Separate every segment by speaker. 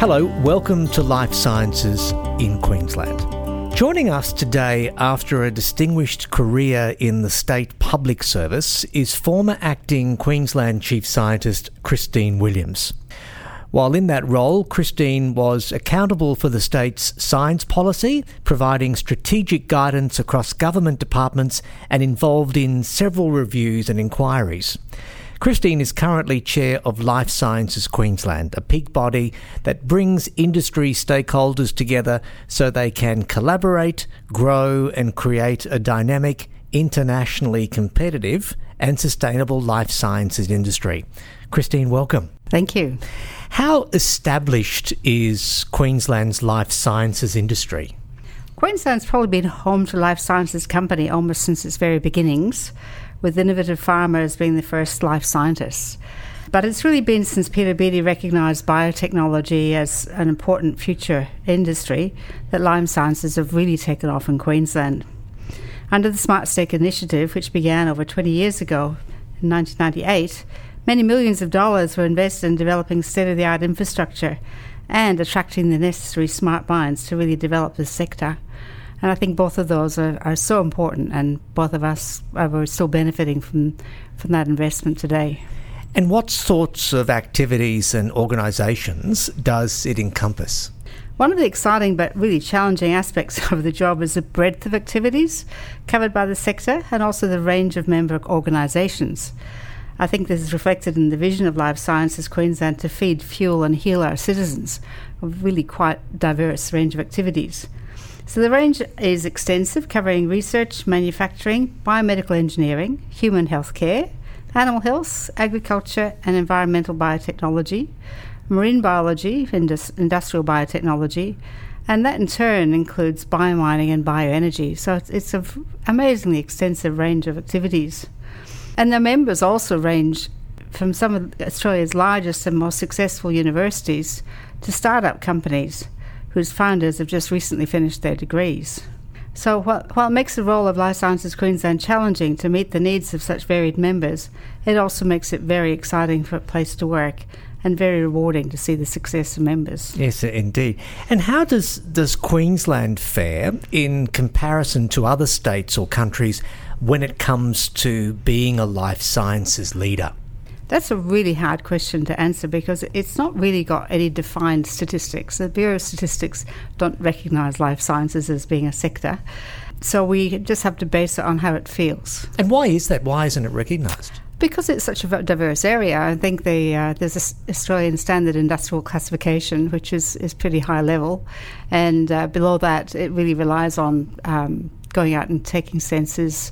Speaker 1: Hello, welcome to Life Sciences in Queensland. Joining us today after a distinguished career in the state public service is former acting Queensland Chief Scientist Christine Williams. While in that role, Christine was accountable for the state's science policy, providing strategic guidance across government departments and involved in several reviews and inquiries. Christine is currently chair of Life Sciences Queensland, a peak body that brings industry stakeholders together so they can collaborate, grow and create a dynamic, internationally competitive and sustainable life sciences industry. Christine, welcome.
Speaker 2: Thank you.
Speaker 1: How established is Queensland's life sciences industry?
Speaker 2: Queensland's probably been home to life sciences company almost since its very beginnings, with innovative farmers being the first life scientists. But it's really been since Peter Beattie recognised biotechnology as an important future industry that life sciences have really taken off in Queensland. Under the Smart Stake initiative, which began over 20 years ago, in 1998, many millions of dollars were invested in developing state-of-the-art infrastructure and attracting the necessary smart minds to really develop this sector. And I think both of those are so important, and both of us are still benefiting from that investment today.
Speaker 1: And what sorts of activities and organisations does it encompass?
Speaker 2: One of the exciting but really challenging aspects of the job is the breadth of activities covered by the sector and also the range of member organisations. I think this is reflected in the vision of Life Sciences Queensland to feed, fuel and heal our citizens, a really quite diverse range of activities. So the range is extensive, covering research, manufacturing, biomedical engineering, human healthcare, animal health, agriculture and environmental biotechnology, marine biology, industrial biotechnology, and that in turn includes biomining and bioenergy. So it's an amazingly extensive range of activities. And the members also range from some of Australia's largest and most successful universities to start-up companies whose founders have just recently finished their degrees. So while it makes the role of Life Sciences Queensland challenging to meet the needs of such varied members, it also makes it very exciting for a place to work and very rewarding to see the success of members.
Speaker 1: Yes, indeed. And how does Queensland fare in comparison to other states or countries when it comes to being a life sciences leader?
Speaker 2: That's a really hard question to answer because it's not really got any defined statistics. The Bureau of Statistics don't recognise life sciences as being a sector. So we just have to base it on how it feels.
Speaker 1: And why is that? Why isn't it recognised?
Speaker 2: Because it's such a diverse area. I think there's an Australian Standard Industrial Classification, which is pretty high level. And below that, it really relies on going out and taking census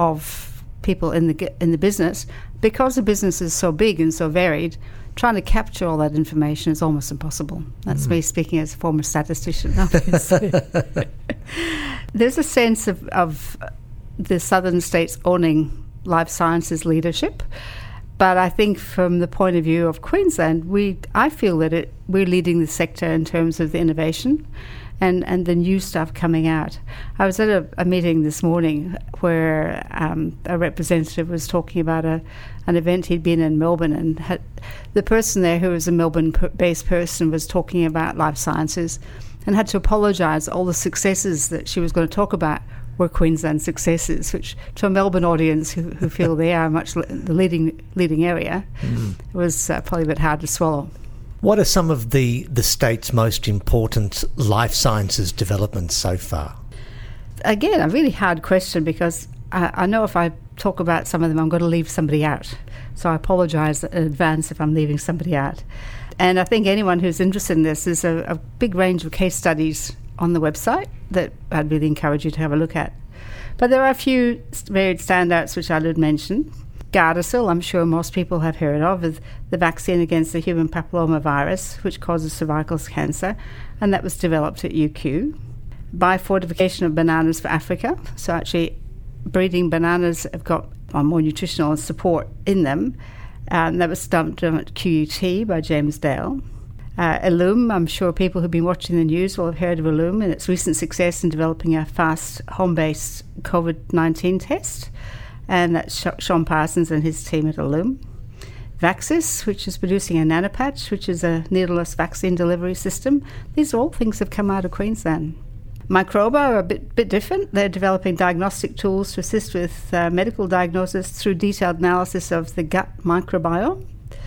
Speaker 2: of people in the business. Because the business is so big and so varied, trying to capture all that information is almost impossible. That's me speaking as a former statistician, obviously. There's a sense of the southern states owning life sciences leadership, but I think from the point of view of Queensland, I feel that we're leading the sector in terms of the innovation and the new stuff coming out. I was at a meeting this morning where a representative was talking about an event he'd been in Melbourne, and the person there, who was a Melbourne-based person, was talking about life sciences and had to apologise. All the successes that she was going to talk about were Queensland successes, which to a Melbourne audience who feel they are much the leading area, was probably a bit hard to swallow.
Speaker 1: What are some of the state's most important life sciences developments so far?
Speaker 2: Again, a really hard question because I know if I talk about some of them, I'm going to leave somebody out. So I apologise in advance if I'm leaving somebody out. And I think anyone who's interested in this, there's a big range of case studies on the website that I'd really encourage you to have a look at. But there are a few varied standouts which I would mention. Gardasil, I'm sure most people have heard of, is the vaccine against the human papillomavirus, which causes cervical cancer, and that was developed at UQ. Biofortification of bananas for Africa, so actually breeding bananas have got more nutritional support in them, and that was done at QUT by James Dale. Ellume, I'm sure people who've been watching the news will have heard of Ellume and its recent success in developing a fast home-based COVID-19 test, and that's Sean Parsons and his team at Ellume. Vaxis, which is producing a nanopatch, which is a needleless vaccine delivery system. These are all things that have come out of Queensland. Microba are a bit different. They're developing diagnostic tools to assist with medical diagnosis through detailed analysis of the gut microbiome.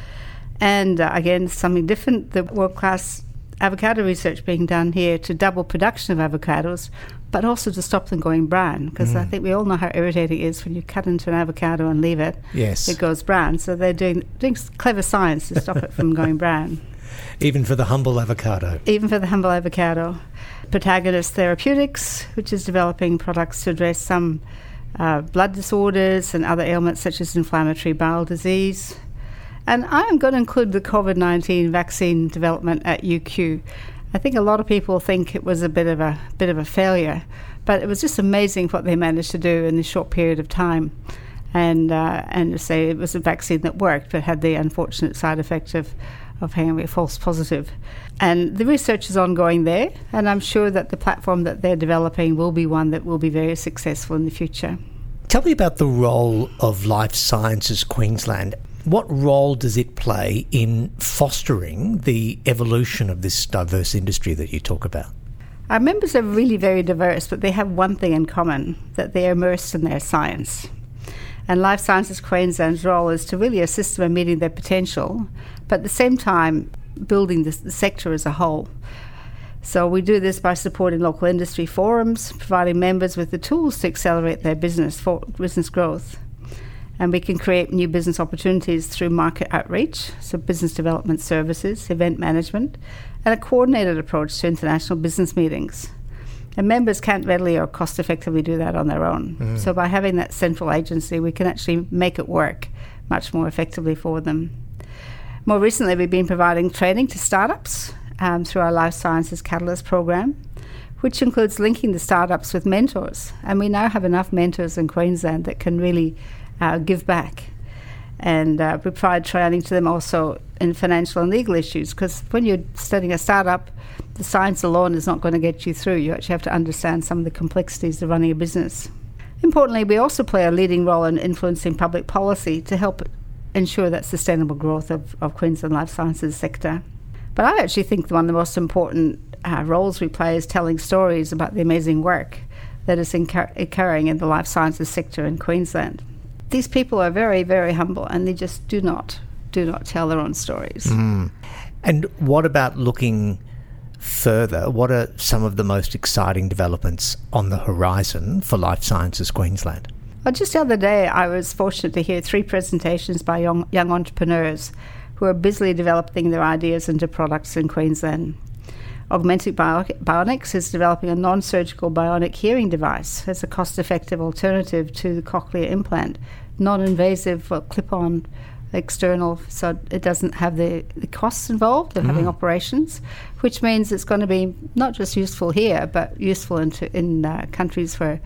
Speaker 2: And again, something different, the world-class avocado research being done here to double production of avocados, but also to stop them going brown, because I think we all know how irritating it is when you cut into an avocado and leave it.
Speaker 1: Yes.
Speaker 2: It goes brown. So they're doing clever science to stop it from going brown.
Speaker 1: Even for the humble avocado.
Speaker 2: Even for the humble avocado. Protagonist Therapeutics, which is developing products to address some blood disorders and other ailments such as inflammatory bowel disease. And I am going to include the COVID-19 vaccine development at UQ. I think a lot of people think it was a bit of a failure, but it was just amazing what they managed to do in this short period of time. And to say it was a vaccine that worked, but had the unfortunate side effect of having a false positive. And the research is ongoing there, and I'm sure that the platform that they're developing will be one that will be very successful in the future.
Speaker 1: Tell me about the role of Life Sciences Queensland. What role does it play in fostering the evolution of this diverse industry that you talk about?
Speaker 2: Our members are really very diverse, but they have one thing in common, that they are immersed in their science. And Life Sciences Queensland's role is to really assist them in meeting their potential, but at the same time building the sector as a whole. So we do this by supporting local industry forums, providing members with the tools to accelerate their business growth. And we can create new business opportunities through market outreach, so business development services, event management, and a coordinated approach to international business meetings. And members can't readily or cost-effectively do that on their own. So by having that central agency, we can actually make it work much more effectively for them. More recently, we've been providing training to startups through our Life Sciences Catalyst program, which includes linking the startups with mentors. And we now have enough mentors in Queensland that can really give back. And we provide training to them also in financial and legal issues, because when you're studying a startup, the science alone is not going to get you through. You actually have to understand some of the complexities of running a business. Importantly, we also play a leading role in influencing public policy to help ensure that sustainable growth of Queensland life sciences sector. But I actually think one of the most important roles we play is telling stories about the amazing work that is occurring in the life sciences sector in Queensland. These people are very, very humble, and they just do not tell their own stories.
Speaker 1: And what about looking further? What are some of the most exciting developments on the horizon for Life Sciences Queensland?
Speaker 2: Well, just the other day, I was fortunate to hear 3 presentations by young entrepreneurs who are busily developing their ideas into products in Queensland. Augmentic Bionics is developing a non-surgical bionic hearing device as a cost-effective alternative to the cochlear implant, non-invasive, clip-on, external, so it doesn't have the costs involved of having operations, which means it's going to be not just useful here, but useful in countries where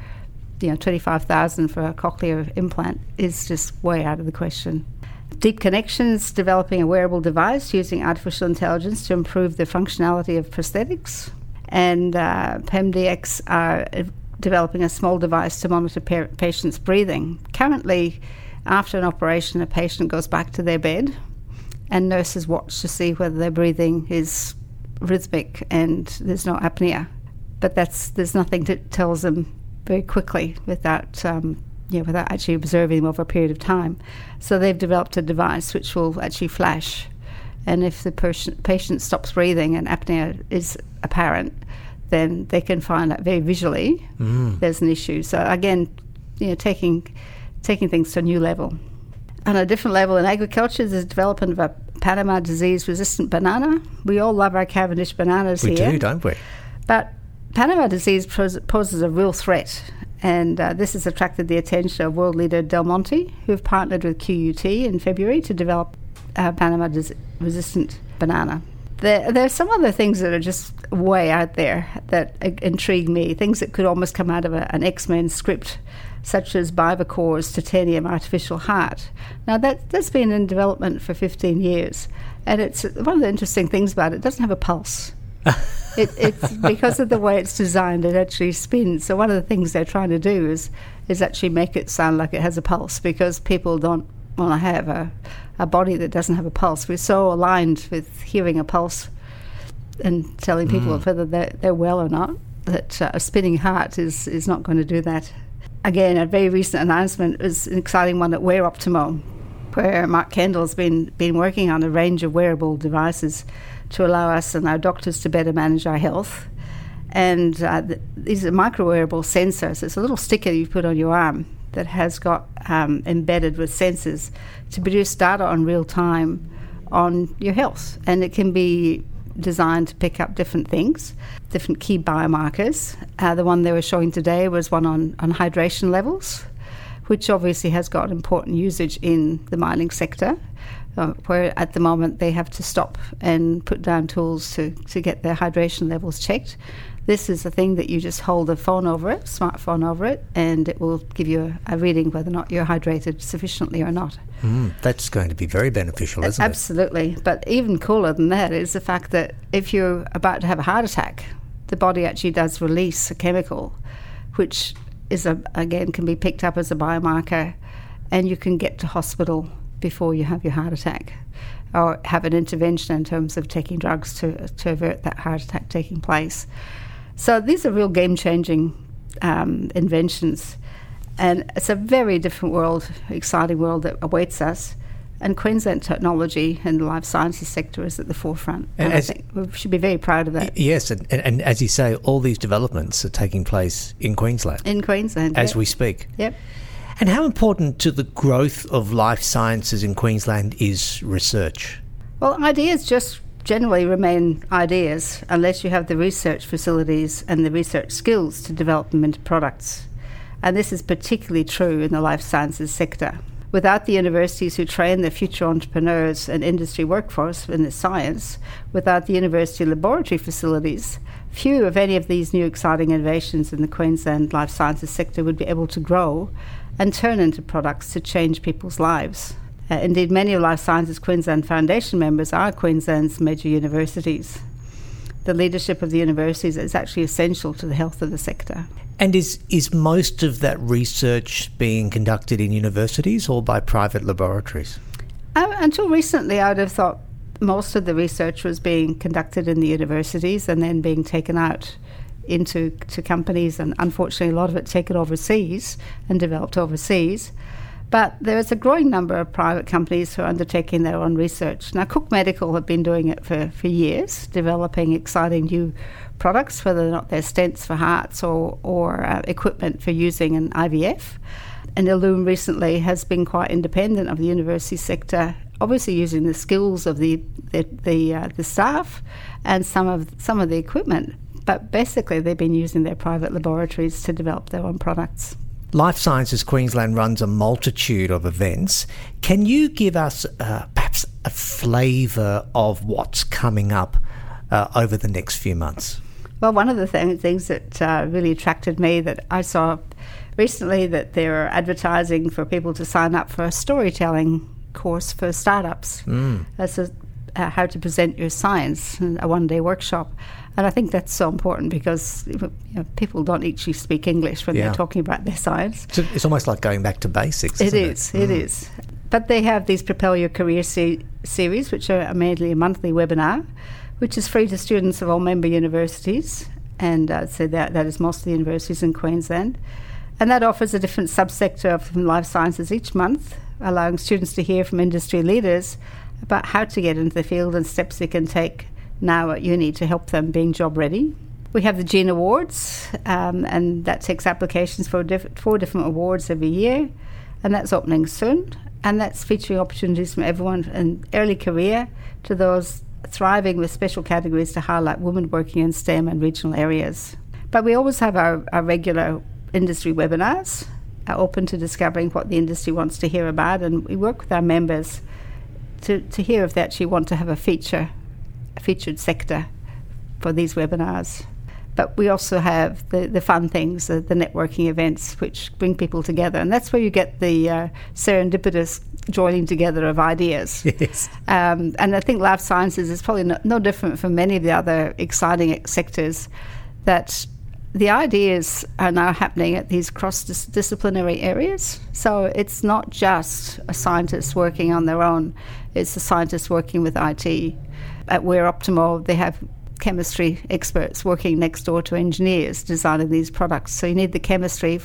Speaker 2: 25,000 for a cochlear implant is just way out of the question. Deep Connections developing a wearable device using artificial intelligence to improve the functionality of prosthetics, and PEMDX are developing a small device to monitor patients' breathing. Currently, after an operation, a patient goes back to their bed and nurses watch to see whether their breathing is rhythmic and there's no apnea. But there's nothing that tells them very quickly without actually observing them over a period of time. So they've developed a device which will actually flash, and if the patient stops breathing and apnea is apparent, then they can find out very visually there's an issue. So again, taking things to a new level. On a different level in agriculture, there's the development of a Panama disease-resistant banana. We all love our Cavendish bananas here.
Speaker 1: We do, don't we?
Speaker 2: But Panama disease poses a real threat, and this has attracted the attention of world leader Del Monte, who have partnered with QUT in February to develop a Panama-resistant banana. There are some other things that are just way out there that intrigue me, things that could almost come out of an X-Men script, such as Bivacor's titanium artificial heart. Now, that's been in development for 15 years, and it's one of the interesting things about it doesn't have a pulse. It's because of the way it's designed, it actually spins. So one of the things they're trying to do is actually make it sound like it has a pulse, because people don't want to have a body that doesn't have a pulse. We're so aligned with hearing a pulse and telling people whether they're well or not, that a spinning heart is not going to do that. Again, a very recent announcement is an exciting one at Wear Optimo, where Mark Kendall's been working on a range of wearable devices to allow us and our doctors to better manage our health. And these are micro-wearable sensors. It's a little sticker you put on your arm that has got embedded with sensors to produce data on real time on your health. And it can be designed to pick up different things, different key biomarkers. The one they were showing today was one on hydration levels, which obviously has got important usage in the mining sector, where at the moment they have to stop and put down tools to get their hydration levels checked. This is a thing that you just hold a phone over it, smartphone over it, and it will give you a reading whether or not you're hydrated sufficiently or not.
Speaker 1: That's going to be very beneficial, isn't it?
Speaker 2: Absolutely. But even cooler than that is the fact that if you're about to have a heart attack, the body actually does release a chemical, which is again can be picked up as a biomarker, and you can get to hospital before you have your heart attack, or have an intervention in terms of taking drugs to avert that heart attack taking place. So these are real game-changing inventions, and it's a very different world, exciting world that awaits us. And Queensland technology and the life sciences sector is at the forefront. And I think we should be very proud of that.
Speaker 1: Yes, and as you say, all these developments are taking place in Queensland.
Speaker 2: In Queensland,
Speaker 1: as we speak.
Speaker 2: Yep.
Speaker 1: And how important to the growth of life sciences in Queensland is research?
Speaker 2: Well, ideas just generally remain ideas unless you have the research facilities and the research skills to develop them into products. And this is particularly true in the life sciences sector. Without the universities who train the future entrepreneurs and industry workforce in the science, without the university laboratory facilities, few of any of these new exciting innovations in the Queensland life sciences sector would be able to grow and turn into products to change people's lives. Indeed, many of Life Sciences Queensland Foundation members are Queensland's major universities. The leadership of the universities is actually essential to the health of the sector.
Speaker 1: And is most of that research being conducted in universities or by private laboratories?
Speaker 2: Until recently, I would have thought most of the research was being conducted in the universities and then being taken out into companies, and unfortunately a lot of it taken overseas and developed overseas. But there is a growing number of private companies who are undertaking their own research. Now, Cook Medical have been doing it for years, developing exciting new products, whether or not they're stents for hearts or equipment for using in IVF. And Illume recently has been quite independent of the university sector, obviously using the skills of the staff and some of the equipment. But basically, they've been using their private laboratories to develop their own products.
Speaker 1: Life Sciences Queensland runs a multitude of events. Can you give us perhaps a flavour of what's coming up over the next few months?
Speaker 2: Well, one of the things that really attracted me that I saw recently, that they're advertising for people to sign up for a storytelling course for startups. That's how to present your science, a one-day workshop. And I think that's so important because people don't actually speak English when they're talking about their science.
Speaker 1: So it's almost like going back to basics,
Speaker 2: isn't it? It is. But they have these Propel Your Career series, which are mainly a monthly webinar, which is free to students of all member universities. And so that is most of the universities in Queensland. And that offers a different subsector of life sciences each month, allowing students to hear from industry leaders about how to get into the field and steps they can take now at uni to help them being job ready. We have the Gene Awards, and that takes applications for 4 different awards every year, and that's opening soon. And that's featuring opportunities from everyone in early career to those thriving with special categories to highlight women working in STEM and regional areas. But we always have our regular industry webinars open to discovering what the industry wants to hear about, and we work with our members to hear if they actually want to have a featured sector for these webinars. But we also have the fun things, the networking events, which bring people together. And that's where you get the serendipitous joining together of ideas.
Speaker 1: Yes.
Speaker 2: And I think life sciences is probably no different from many of the other exciting sectors, that the ideas are now happening at these cross-disciplinary areas. So it's not just a scientist working on their own, it's a scientist working with IT. At Wear Optimo, they have chemistry experts working next door to engineers designing these products. So you need the chemistry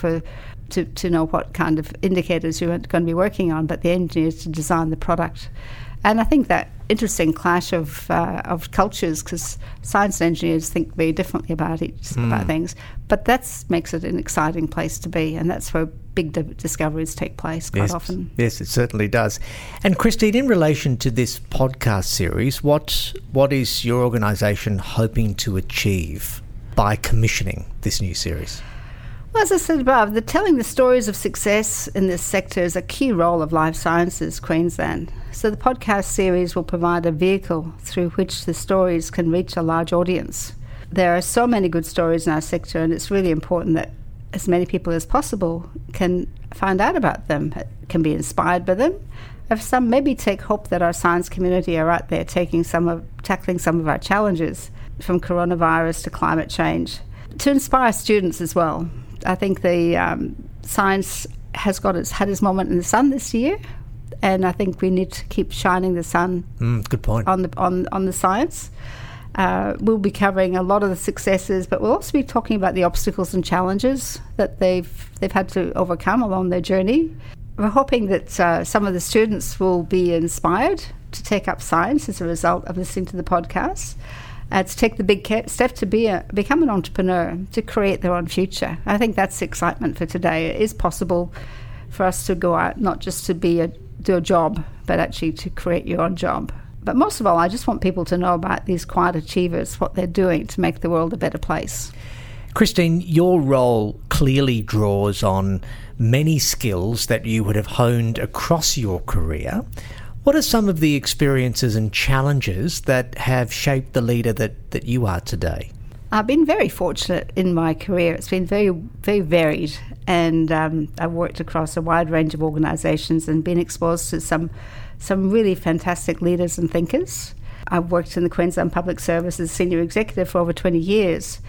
Speaker 2: to know what kind of indicators you're going to be working on, but the engineers to design the product. And I think that interesting clash of cultures, because science and engineers think very differently about things, but that makes it an exciting place to be, and that's where big discoveries take place quite often.
Speaker 1: Yes, it certainly does. And Christine, in relation to this podcast series, what is your organisation hoping to achieve by commissioning this new series?
Speaker 2: Well, as I said above, telling the stories of success in this sector is a key role of Life Sciences Queensland. So the podcast series will provide a vehicle through which the stories can reach a large audience. There are so many good stories in our sector, and it's really important that as many people as possible can find out about them, can be inspired by them. If some maybe take hope that our science community are out there tackling some of our challenges, from coronavirus to climate change, to inspire students as well. I think the science has had its moment in the sun this year, and I think we need to keep shining the sun.
Speaker 1: Good point.
Speaker 2: On the science. We'll be covering a lot of the successes, but we'll also be talking about the obstacles and challenges that they've had to overcome along their journey. We're hoping that some of the students will be inspired to take up science as a result of listening to the podcast. To take the big step to become an entrepreneur, to create their own future. I think that's the excitement for today. It is possible for us to go out, not just to do a job, but actually to create your own job. But most of all, I just want people to know about these quiet achievers, what they're doing to make the world a better place.
Speaker 1: Christine, your role clearly draws on many skills that you would have honed across your career. What are some of the experiences and challenges that have shaped the leader that you are today?
Speaker 2: I've been very fortunate in my career. It's been very, very varied, and I've worked across a wide range of organisations and been exposed to some really fantastic leaders and thinkers. I've worked in the Queensland Public Service as Senior Executive for over 20 years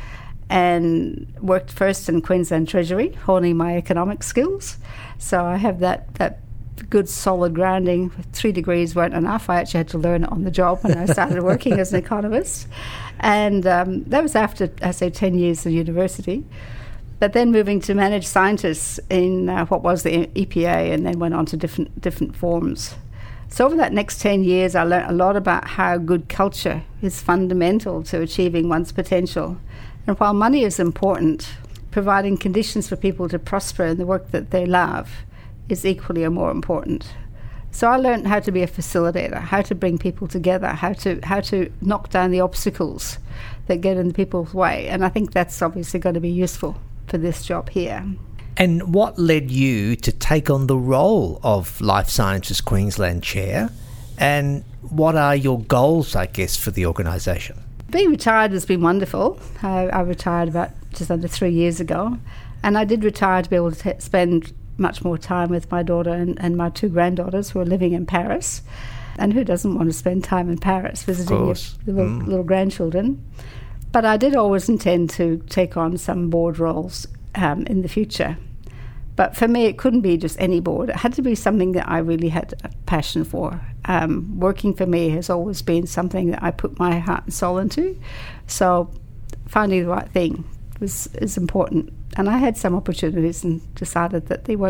Speaker 2: and worked first in Queensland Treasury, honing my economic skills. So I have that good solid grounding. 3 degrees weren't enough. I actually had to learn it on the job when I started working as an economist. And that was after, I say, 10 years of university. But then moving to manage scientists in what was the EPA, and then went on to different forms. So over that next 10 years, I learned a lot about how good culture is fundamental to achieving one's potential. And while money is important, providing conditions for people to prosper in the work that they love is equally or more important. So I learned how to be a facilitator, how to bring people together, how to knock down the obstacles that get in people's way. And I think that's obviously going to be useful for this job here.
Speaker 1: And what led you to take on the role of Life Sciences Queensland Chair? And what are your goals, I guess, for the organisation?
Speaker 2: Being retired has been wonderful. I retired about just under 3 years ago. And I did retire to be able to spend much more time with my daughter and my 2 granddaughters who are living in Paris. And who doesn't want to spend time in Paris visiting your little grandchildren? But I did always intend to take on some board roles in the future. But for me, it couldn't be just any board. It had to be something that I really had a passion for. Working for me has always been something that I put my heart and soul into. So finding the right thing is important. And I had some opportunities and decided that they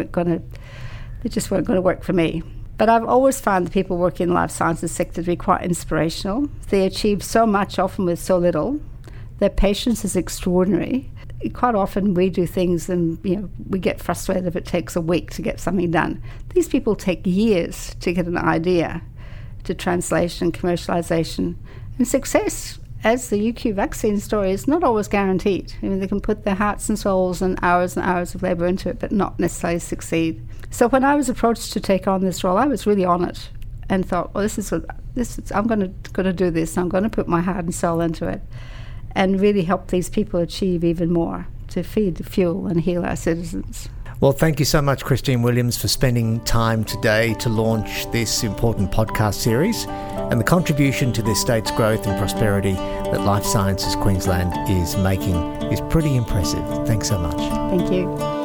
Speaker 2: just weren't going to work for me. But I've always found the people working in the life sciences sector to be quite inspirational. They achieve so much, often with so little. Their patience is extraordinary. Quite often we do things and we get frustrated if it takes a week to get something done. These people take years to get an idea to translation, commercialisation, and success. As the UQ vaccine story is not always guaranteed. They can put their hearts and souls and hours of labour into it, but not necessarily succeed. So when I was approached to take on this role, I was really on it and thought, well, I'm going to do this. I'm going to put my heart and soul into it and really help these people achieve even more to feed, fuel and heal our citizens.
Speaker 1: Well, thank you so much, Christine Williams, for spending time today to launch this important podcast series, and the contribution to this state's growth and prosperity that Life Sciences Queensland is making is pretty impressive. Thanks so much.
Speaker 2: Thank you.